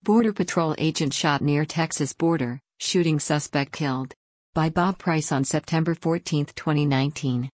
Border Patrol agent shot near Texas border, shooting suspect killed. By Bob Price on September 14, 2019.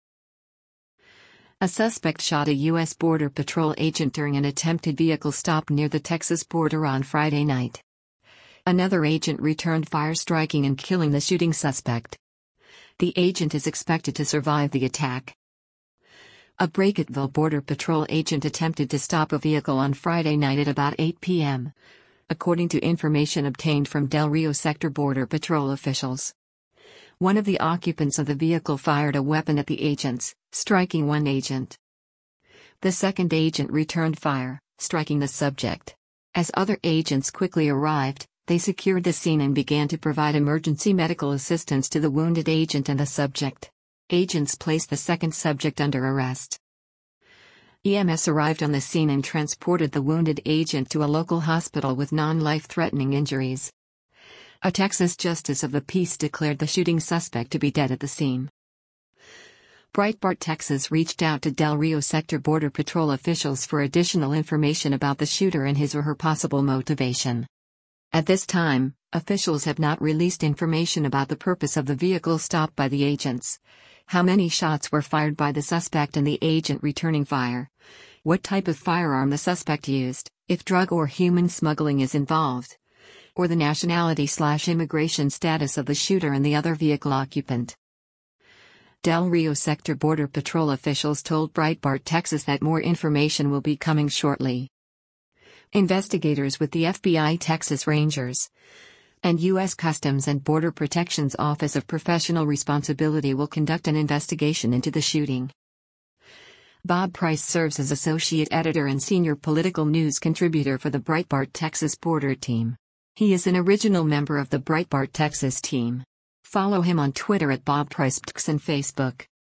A suspect shot a U.S. Border Patrol agent during an attempted vehicle stop near the Texas border on Friday night. Another agent returned fire, striking and killing the shooting suspect. The agent is expected to survive the attack. A Brackettville Border Patrol agent attempted to stop a vehicle on Friday night at about 8 p.m., according to information obtained from Del Rio Sector Border Patrol officials. One of the occupants of the vehicle fired a weapon at the agents, striking one agent. The second agent returned fire, striking the subject. As other agents quickly arrived, they secured the scene and began to provide emergency medical assistance to the wounded agent and the subject. Agents placed the second subject under arrest. EMS arrived on the scene and transported the wounded agent to a local hospital with non-life-threatening injuries. A Texas justice of the peace declared the shooting suspect to be dead at the scene. Breitbart Texas reached out to Del Rio Sector Border Patrol officials for additional information about the shooter and his or her possible motivation. At this time, officials have not released information about the purpose of the vehicle stop by the agents, how many shots were fired by the suspect and the agent returning fire, what type of firearm the suspect used, if drug or human smuggling is involved, or the nationality/immigration status of the shooter and the other vehicle occupant. Del Rio Sector Border Patrol officials told Breitbart Texas that more information will be coming shortly. Investigators with the FBI Texas Rangers and U.S. Customs and Border Protection's Office of Professional Responsibility will conduct an investigation into the shooting. Bob Price serves as associate editor and senior political news contributor for the Breitbart Texas Border team. He is an original member of the Breitbart Texas team. Follow him on Twitter at Bob Price and Facebook.